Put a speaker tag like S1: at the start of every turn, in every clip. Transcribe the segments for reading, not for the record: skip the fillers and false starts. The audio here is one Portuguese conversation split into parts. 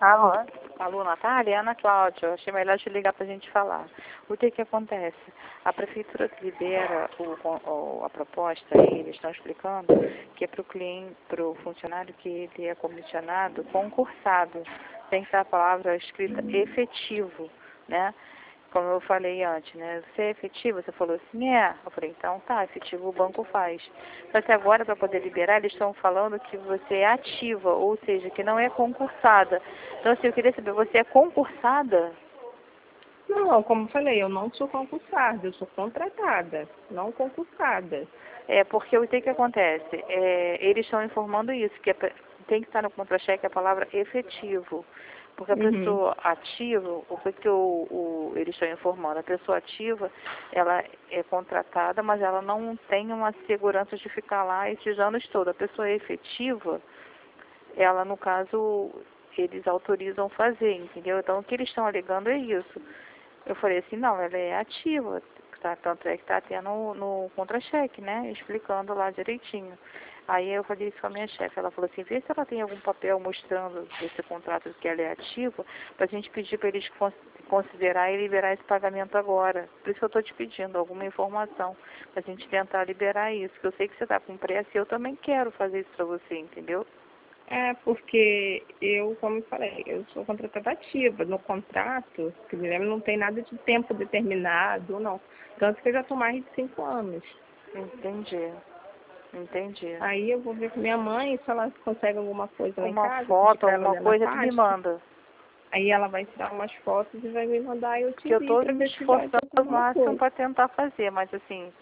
S1: Alô?
S2: Alô, Natália? Ana Cláudia, eu achei melhor te ligar para a gente falar. O que acontece? A prefeitura libera a proposta, aí eles estão explicando que é para o cliente, para o funcionário que ele é comissionado, concursado. Tem que estar a palavra escrita efetivo, né? Como eu falei antes, né? Você é efetivo? Você falou assim, é. Eu falei, então tá, efetivo o banco faz. Só que agora, para poder liberar, eles estão falando que você é ativa, ou seja, que não é concursada. Então, assim, eu queria saber, você é concursada?
S1: Não, como eu falei, eu não sou concursada, eu sou contratada, não concursada.
S2: É, porque o que acontece? Eles estão informando isso, que tem que estar no contra-cheque a palavra efetivo. Porque a
S1: Uhum.
S2: pessoa ativa, o que eles estão informando, a pessoa ativa, ela é contratada, mas ela não tem uma segurança de ficar lá esses anos todos. A pessoa efetiva, ela, no caso, eles autorizam fazer, entendeu? Então, o que eles estão alegando é isso. Eu falei assim, não, ela é ativa, tá, tanto é que está até no contra-cheque, né, explicando lá direitinho. Aí eu falei isso com a minha chefe, ela falou assim, vê se ela tem algum papel mostrando esse contrato que ela é ativa, para a gente pedir para eles considerar e liberar esse pagamento agora. Por isso que eu estou te pedindo alguma informação, para a gente tentar liberar isso, porque eu sei que você está com pressa e eu também quero fazer isso para você, entendeu?
S1: É porque eu, como eu falei, eu sou contratada ativa. No contrato, que me lembro, não tem nada de tempo determinado, não. Tanto que eu já estou mais de 5 anos.
S2: Entendi, entendi.
S1: Aí eu vou ver com minha mãe se ela consegue alguma coisa lá em
S2: Uma
S1: casa, pedir
S2: foto,
S1: para ela
S2: alguma
S1: ler na
S2: coisa, tu me
S1: pasta.
S2: manda.
S1: Aí ela vai tirar umas fotos e vai me mandar e eu te
S2: Que eu
S1: envio
S2: estou
S1: para
S2: me
S1: ver se vai ter
S2: esforçando ao
S1: alguma
S2: máximo
S1: coisa.
S2: para tentar fazer, mas assim,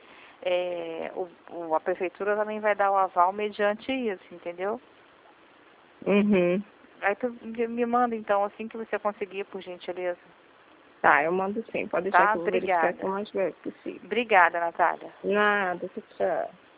S2: a prefeitura também vai dar o aval mediante isso, entendeu?
S1: Uhum.
S2: Aí tu me manda então, assim que você conseguir, por gentileza.
S1: Tá, eu mando sim. Pode deixar
S2: Tá?
S1: que eu vou verificar
S2: Obrigada.
S1: com o mais breve possível.
S2: Obrigada, Natália.
S1: Nada, tchau.